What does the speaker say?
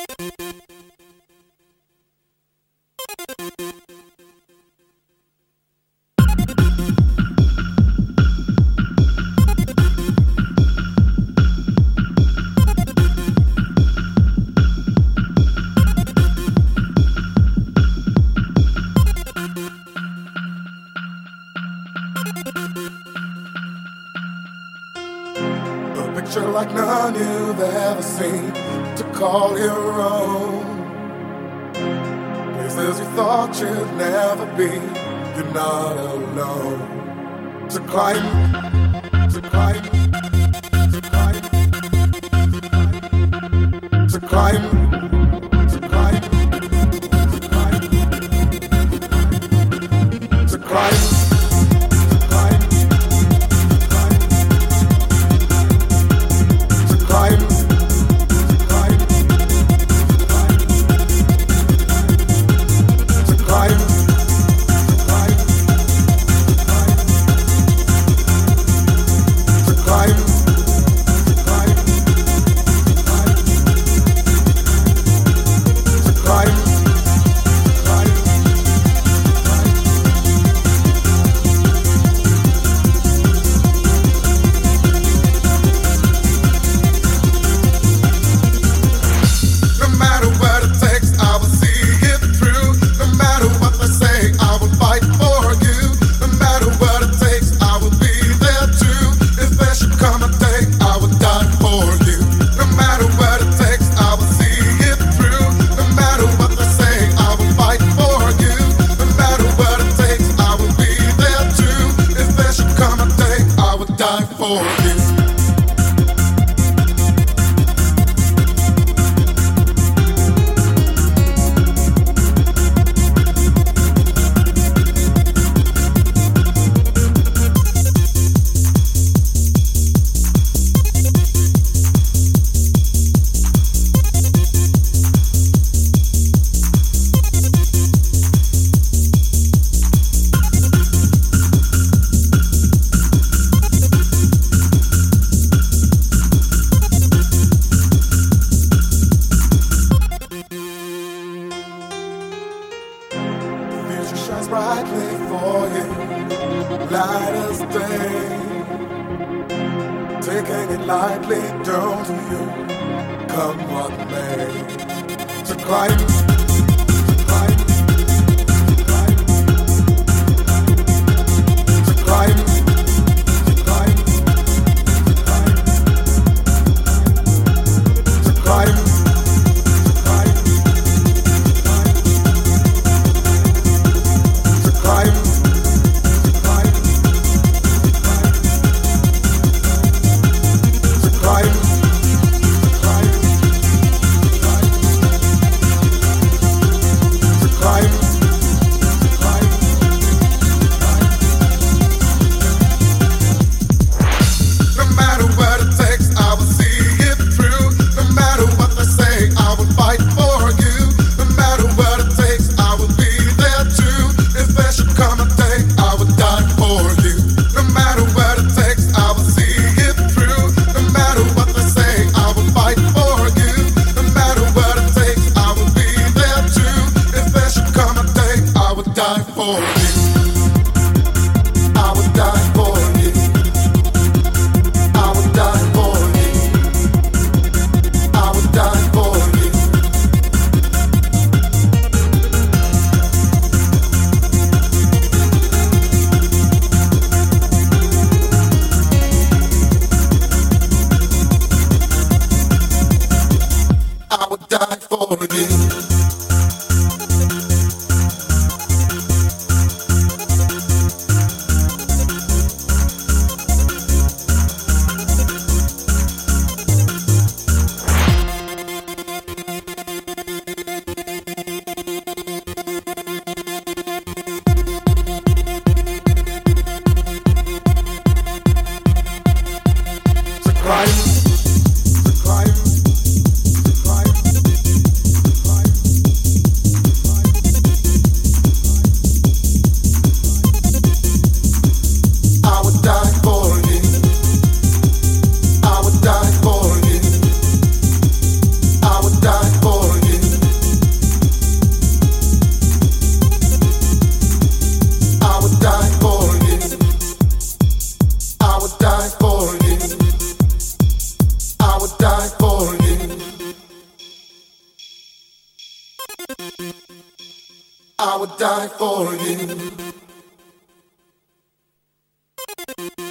Picture like none you've ever seen to call your own. Places you thought you'd never be, you're not alone. To climb, to climb, to climb, to climb, to climb, to climb, to climb. Brightly for you, light as day. Taking it lightly, don't you? Come what may. To climb, to climb, to climb, to climb, to climb, to climb, to climb. Climb, die for you.